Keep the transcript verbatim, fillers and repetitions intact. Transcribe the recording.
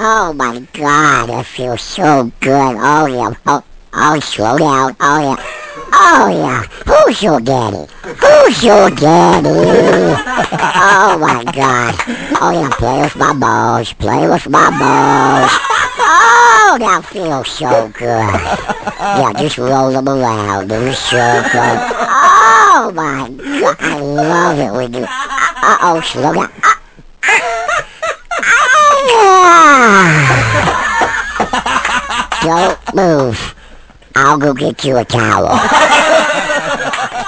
Oh my God, that feels so good. Oh yeah. Oh, oh, slow down. Oh yeah. Oh yeah. Who's your daddy? Who's your daddy? Oh my God. Oh yeah. Play with my balls. Play with my balls. Oh, that feels so good. Yeah, just roll them around in a circle. Oh my God, I love it when you. Uh oh, slow down. Don't move. I'll go get you a towel.